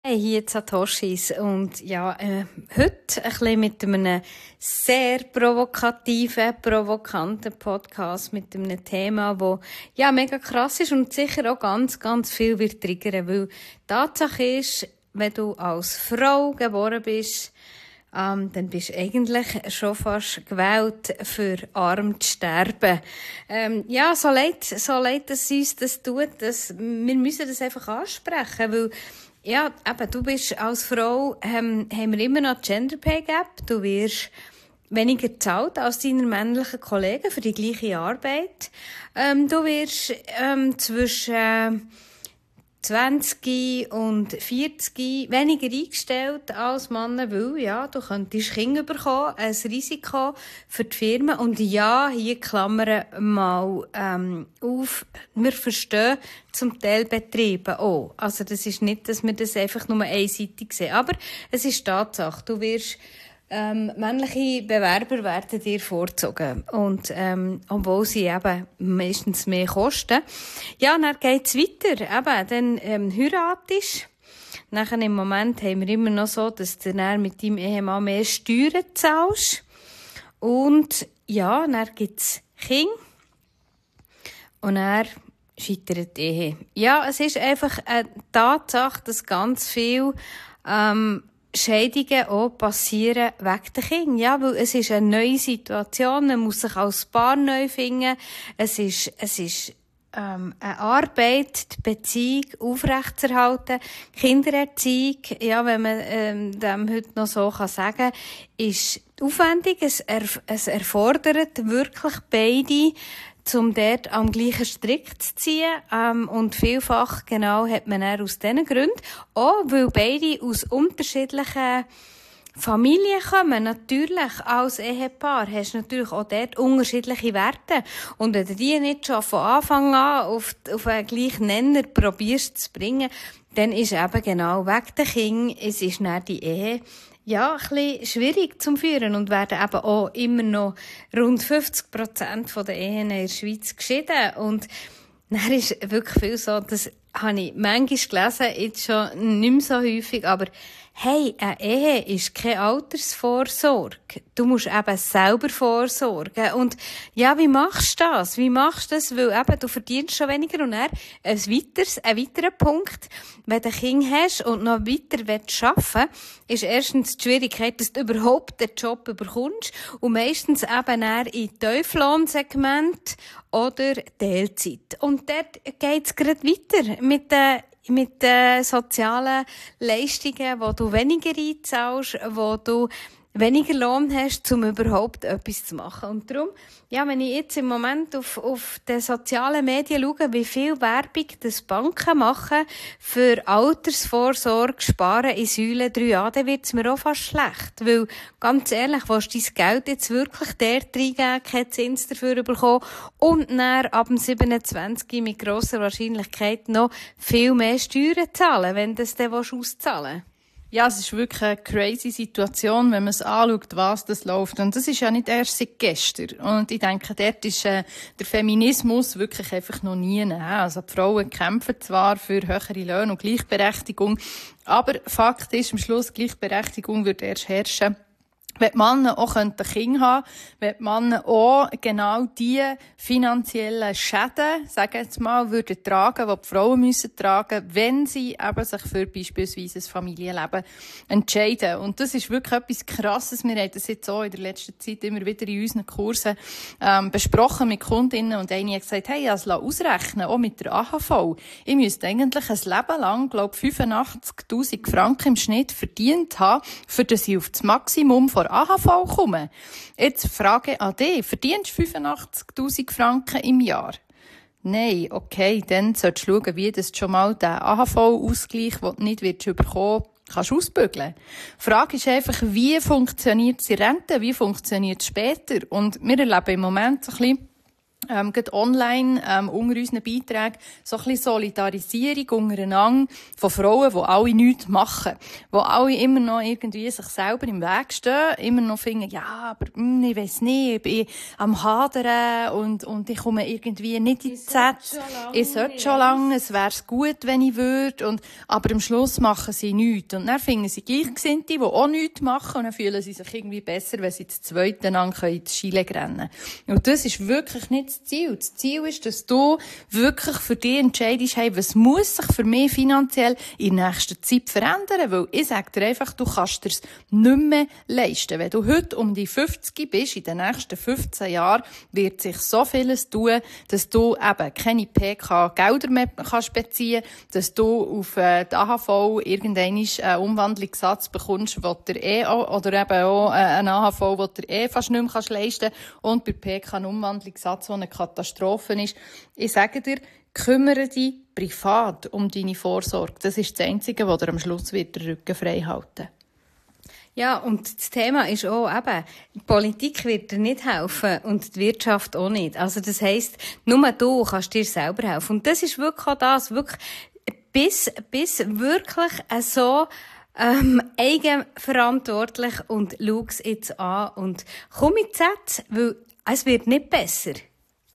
Hey, hier die Satoshis und ja, heute ein bisschen mit einem sehr provokanten Podcast mit einem Thema, das ja mega krass ist und sicher auch ganz, ganz viel wird triggern, weil die Tatsache ist, wenn du als Frau geboren bist, dann bist du eigentlich schon fast gewählt, für arm zu sterben. Ja, so leid es uns das tut, wir müssen das einfach ansprechen, weil ja, eben, du bist als Frau, haben wir immer noch Gender Pay Gap. Du wirst weniger bezahlt als deine männlichen Kollegen für die gleiche Arbeit. Du wirst zwischen 20 und 40 weniger eingestellt als Männer, weil ja, du könntest Kinder bekommen, ein Risiko für die Firma. Und ja, hier Klammern mal auf, wir verstehen zum Teil Betriebe auch. Also das ist nicht, dass wir das einfach nur einseitig sehen. Aber es ist Tatsache, du wirst männliche Bewerber werden dir vorgezogen. Und, obwohl sie eben meistens mehr kosten. Ja, dann geht's weiter. Eben, dann, heiratest. Nachher im Moment haben wir immer noch so, dass du dann mit deinem Ehemann mehr Steuern zahlst. Und, ja, dann gibt's Kinder. Und dann scheitert die Ehe. Ja, es ist einfach eine Tatsache, dass ganz viel, Scheidungen auch passieren wegen der Kinder. Ja, weil es ist eine neue Situation, man muss sich als Paar neu finden. Es ist eine Arbeit, die Beziehung aufrechtzuerhalten. Kindererziehung, ja, wenn man dem heute noch so sagen kann, ist aufwendig. Es erfordert wirklich beide, um dort am gleichen Strick zu ziehen. Und vielfach genau hat man dann aus diesen Gründen, auch weil beide aus unterschiedlichen Familien kommen, natürlich als Ehepaar, hast du natürlich auch dort unterschiedliche Werte. Und wenn du die nicht schon von Anfang an auf einen gleichen Nenner probierst zu bringen, dann ist eben genau wegen der Kinder, es ist dann die Ehe, ja, ein bisschen schwierig zum Führen und werden eben auch immer noch rund 50% der Ehen in der Schweiz geschieden. Und dann ist wirklich viel so, das habe ich manchmal gelesen, jetzt schon nicht mehr so häufig, aber hey, eine Ehe ist keine Altersvorsorge. Du musst eben selber vorsorgen. Und ja, wie machst du das? Weil eben, du verdienst schon weniger und dann ein weiterer Punkt, wenn du ein Kind hast und noch weiter arbeiten willst, ist erstens die Schwierigkeit, dass du überhaupt den Job bekommst und meistens eben eher in Tieflohnsegment oder Teilzeit. Und dort geht's gerade weiter mit den sozialen Leistungen, wo du weniger einzahlst, wo du weniger Lohn hast, um überhaupt etwas zu machen. Und darum, ja, wenn ich jetzt im Moment auf den sozialen Medien schaue, wie viel Werbung das Banken machen für Altersvorsorge, Sparen in Säule 3a, dann wird's mir auch fast schlecht. Weil, ganz ehrlich, willst du dein Geld jetzt wirklich dort reingeben, keinen Zins dafür bekommen und dann ab dem 27 mit grosser Wahrscheinlichkeit noch viel mehr Steuern zahlen, wenn du das dann auszahlen willst. Ja, es ist wirklich eine crazy Situation, wenn man es anschaut, was das läuft. Und das ist ja nicht erst seit gestern. Und ich denke, dort ist der Feminismus wirklich einfach noch nie. Also die Frauen kämpfen zwar für höhere Löhne und Gleichberechtigung, aber Fakt ist, am Schluss Gleichberechtigung wird erst herrschen, wenn die Männer auch Kinder haben, wenn die Männer auch genau die finanziellen Schäden, sagen wir jetzt mal, würden tragen, die Frauen müssen tragen, wenn sie eben sich für beispielsweise ein Familienleben entscheiden. Und das ist wirklich etwas Krasses. Wir haben das jetzt auch in der letzten Zeit immer wieder in unseren Kursen besprochen mit Kundinnen und eine hat gesagt, hey, ich lasse ausrechnen, auch mit der AHV. Ich müsste eigentlich ein Leben lang, glaube 85'000 Franken im Schnitt verdient haben, für das ich auf das Maximum von AHV kommen. Jetzt Frage an dich. Verdienst du 85'000 Franken im Jahr? Nein, okay, dann solltest du schauen, wie du schon mal den AHV-Ausgleich, den du nicht bekommen kannst ausbügeln. Die Frage ist einfach, wie funktioniert die Rente? Wie funktioniert es später? Und wir erleben im Moment so ein bisschen gerade online, unter unseren Beiträgen, so ein bisschen Solidarisierung untereinander von Frauen, die alle nichts machen. Die alle immer noch irgendwie sich selber im Weg stehen, immer noch finden, ja, aber, ich weiss nicht, ich bin am Hadern und ich komme irgendwie nicht in die Z. Ich sollte schon lange, es wär's gut, wenn ich würde, aber am Schluss machen sie nichts. Und dann finden sie Gleichgesinnte, die auch nichts machen, und dann fühlen sie sich irgendwie besser, wenn sie das zweite Lang in die Schiele rennen können. Und das ist wirklich nicht das Ziel. Das Ziel ist, dass du wirklich für dich entscheidest, hey, was muss sich für mich finanziell in nächster Zeit verändern? Weil ich sage dir einfach, du kannst dir's nicht mehr leisten. Wenn du heute um die 50 bist, in den nächsten 15 Jahren, wird sich so vieles tun, dass du eben keine PK-Gelder mehr kannst beziehen, dass du auf die AHV irgendeinen Umwandlungssatz bekommst, wo der oder eben auch einen AHV, wo der fast nicht mehr leisten kannst, und bei PK einen Umwandlungssatz, der eine Katastrophe ist. Ich sage dir, kümmere dich privat um deine Vorsorge. Das ist das Einzige, was dir am Schluss wird den Rücken frei halten. Ja, und das Thema ist auch eben, die Politik wird dir nicht helfen und die Wirtschaft auch nicht. Also das heisst, nur du kannst dir selber helfen. Und das ist wirklich auch das, wirklich, bis wirklich so eigenverantwortlich, und schau's jetzt an und komm mit Z, weil es wird nicht besser.